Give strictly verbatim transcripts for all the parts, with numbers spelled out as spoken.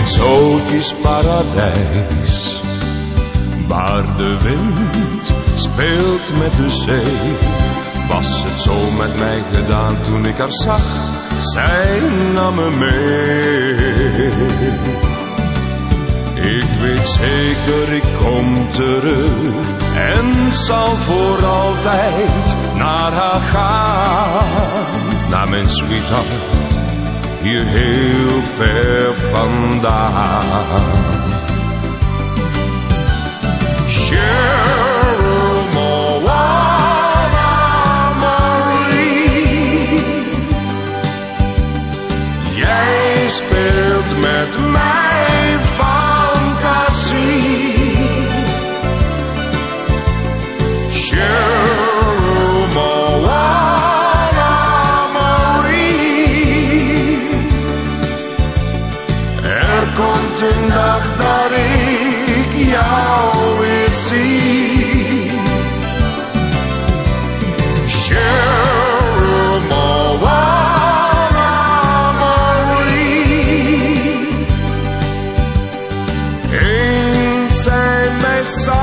exotisch paradijs, waar de wind speelt met de zee. Was het zo met mij gedaan toen ik haar zag, zij nam me mee. Ik weet zeker, ik kom terug en zal voor altijd naar haar gaan. Naar mijn sweetheart, hier heel ver vandaan. Cheryl Moana Marie, jij speelt met mijn fantasie. Cheryl Moana Marie, er komt een dag dat ik jou weer zie. Cheryl Moana Marie, eens zijn wij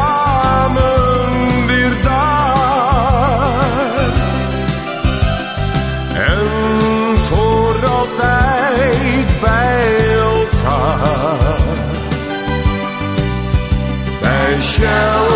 samen weer daar en voor altijd bij elkaar. Bij Shell